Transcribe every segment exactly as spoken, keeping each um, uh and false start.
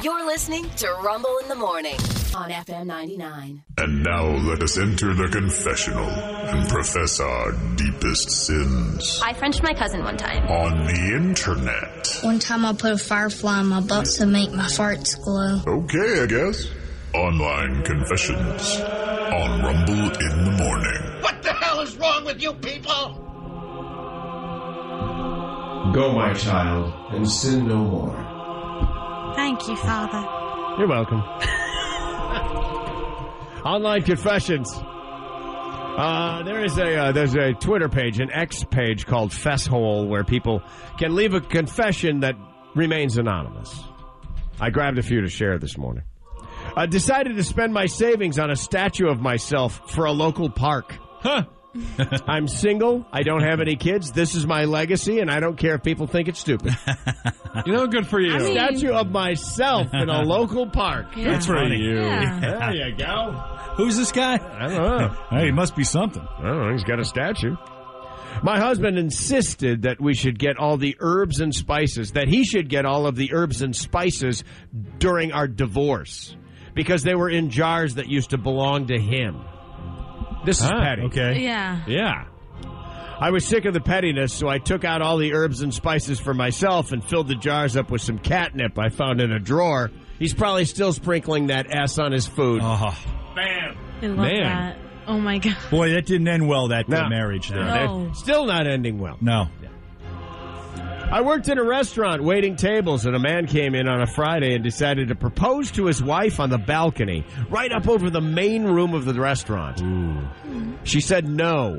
You're listening to Rumble in the Morning on F M ninety-nine. And now let us enter the confessional and profess our deepest sins. I Frenched my cousin one time. On the internet. One time I put a firefly in my butt to make my farts glow. Okay, I guess. Online confessions on Rumble in the Morning. What the hell is wrong with you people? Go, my child, and sin no more. Thank you, Father. You're welcome. Online confessions. Uh, there is a uh, there's a Twitter page, an X page called Fesshole, where people can leave a confession that remains anonymous. I grabbed a few to share this morning. I decided to spend my savings on a statue of myself for a local park. Huh. I'm single. I don't have any kids. This is my legacy, and I don't care if people think it's stupid. You know, good for you. A statue of myself in a local park. Yeah. Good for you. Yeah. There you go. Who's this guy? I don't know. Hey, he must be something. I don't know. He's got a statue. My husband insisted that we should get all the herbs and spices, that he should get all of the herbs and spices during our divorce, because they were in jars that used to belong to him. This is Ah, petty. Okay. Yeah. Yeah. I was sick of the pettiness, so I took out all the herbs and spices for myself and filled the jars up with some catnip I found in a drawer. He's probably still sprinkling that S on his food. Oh. Bam! I love Man. that. Oh, my God. Boy, that didn't end well, that No. uh, marriage there. No. They're still not ending well. No. I worked in a restaurant waiting tables, and a man came in on a Friday and decided to propose to his wife on the balcony, right up over the main room of the restaurant. Ooh. She said no.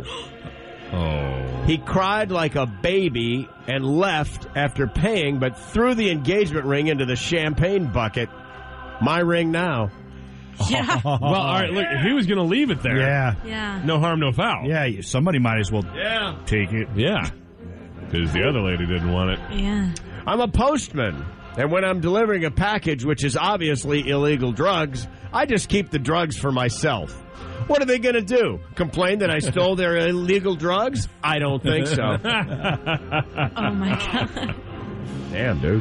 Oh. He cried like a baby and left after paying, but threw the engagement ring into the champagne bucket. My ring now. Yeah. Well, all right, look, if he was going to leave it there, Yeah. Yeah. no harm, no foul. Yeah, somebody might as well Yeah. take it. Yeah. Because the other lady didn't want it. Yeah. I'm a postman, and when I'm delivering a package, which is obviously illegal drugs, I just keep the drugs for myself. What are they going to do? Complain that I stole their illegal drugs? I don't think so. Oh, my God. Damn, dude.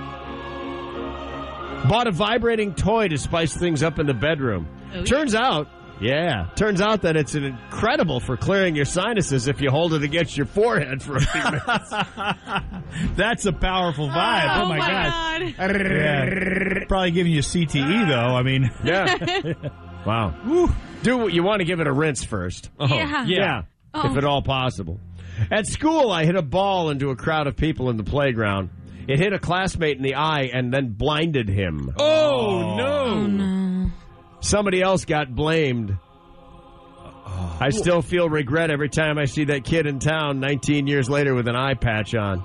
Bought a vibrating toy to spice things up in the bedroom. Oh, Turns out, yeah, turns out that it's an incredible for clearing your sinuses if you hold it against your forehead for a few minutes. That's a powerful vibe. Oh, Oh, my, my God. God. Yeah. Probably giving you C T E, though. I mean, Yeah. Wow. Woo. Do what you want to give it a rinse first. Oh, Yeah. Yeah, Oh. if at all possible. At school, I hit a ball into a crowd of people in the playground. It hit a classmate in the eye and then blinded him. Oh, no. Oh, no. Somebody else got blamed. I still feel regret every time I see that kid in town nineteen years later with an eye patch on.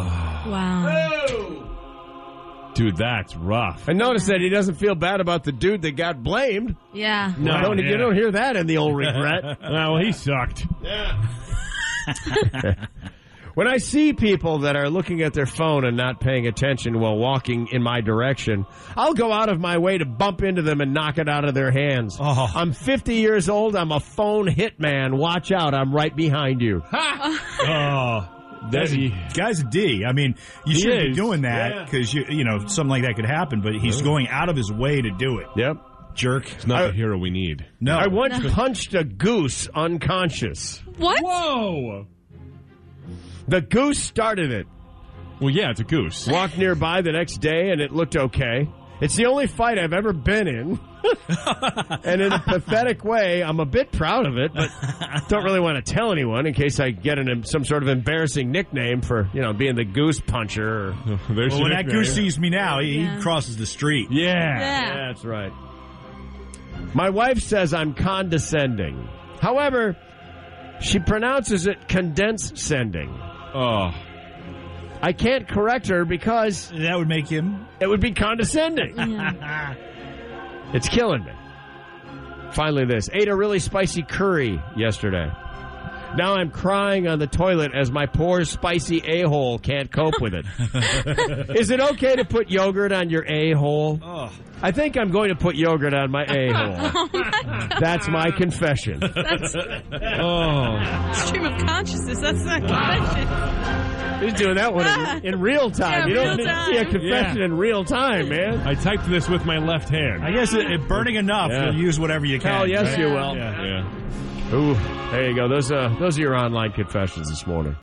Wow. Dude, that's rough. And notice that he doesn't feel bad about the dude that got blamed. Yeah. No, Wow, don't, yeah. You don't hear that in the old regret. Well, he sucked. When I see people that are looking at their phone and not paying attention while walking in my direction, I'll go out of my way to bump into them and knock it out of their hands. Oh. I'm fifty years old. I'm a phone hitman. Watch out. I'm right behind you. oh, That's a, guy's a D. I mean, you He shouldn't be is. doing that because you you know something like that could happen. But he's going out of his way to do it. Yep. Jerk. It's not I- the hero we need. No. I once punched a goose unconscious. What? Whoa. The goose started it. Well, yeah, it's a goose. Walked nearby the next day, and it looked okay. It's the only fight I've ever been in. And in a pathetic way, I'm a bit proud of it, but don't really want to tell anyone in case I get an, some sort of embarrassing nickname for, you know, being the goose puncher. Or, There's Well, your when that nickname. goose sees me now, he, Yeah. he crosses the street. Yeah. Yeah. That's right. My wife says I'm condescending. However, she pronounces it condenscending. Oh. I can't correct her because That would make him. it would be condescending. Yeah. It's killing me. Finally this. Ate a really spicy curry yesterday. Now I'm crying on the toilet as my poor spicy a-hole can't cope with it. Is it okay to put yogurt on your a-hole? Oh. I think I'm going to put yogurt on my a-hole. Oh, my God. That's my confession. That's Oh. stream of consciousness. That's not confession. He's doing that one in, in real time. Yeah, you don't real see a time. confession Yeah. in real time, man. I typed this with my left hand. I guess it, it burning enough, Yeah. you'll use whatever you can. Oh, yes, right? you will. Yeah. Yeah. Ooh, there you go. Those, uh, those are your online confessions this morning.